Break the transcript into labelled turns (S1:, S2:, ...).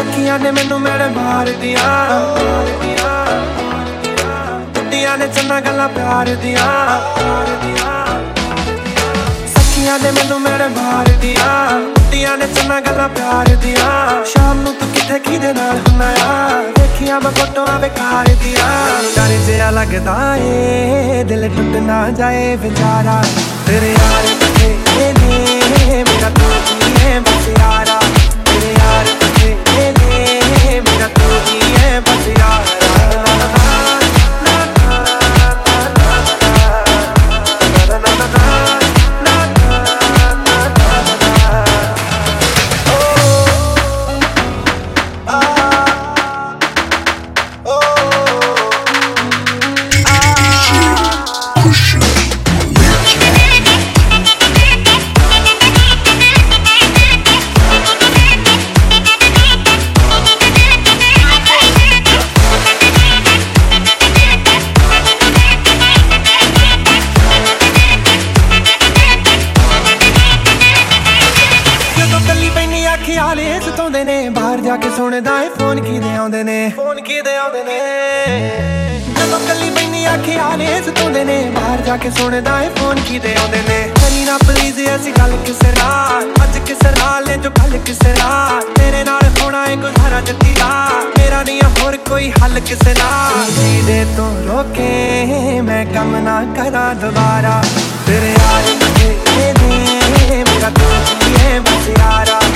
S1: सखियां ने मैनू मेरे मार दिया, कुड़ियां ने चन्ना गल्लां प्यार दिया। सखियां ने मैनू मेरे मार दिया, कुड़ियां ने चन्ना गल्लां प्यार दिया। शाम नू तू किथे किदे नाल हुन्ना आ, देखियां मैं फोटोआं बेकार दिया। डर जिहा लगदा ए दिल टुट ना जाए बेचारा, तेरे यार बथेरे ने मेरा तू ही है बस यारा। तेरे यार बथेरे ने मेरा तू ही है बस यारा। खियाले सताउंदे ने बाहर जाके सुनदा ए फोन किदे आउंदे ने, फोन किदे आउंदे ने। जदों कल्ली पैनी आ खियाले सताउंदे ने बाहर जाके सुनदा ए फोन किदे आउंदे ने। करी ना प्लीज ऐसी गल किसे नाल, अज किसे नाल ने जो कल किसे नाल। तेरे नाल होना है गुजारा जतीरा, मेरा नहीं होर कोई हल किसे नाल। जी दे तो रोके मैं कम ना करा दोबारा, तेरे यार बथेरे ने मेरा तू ही है बस यारा।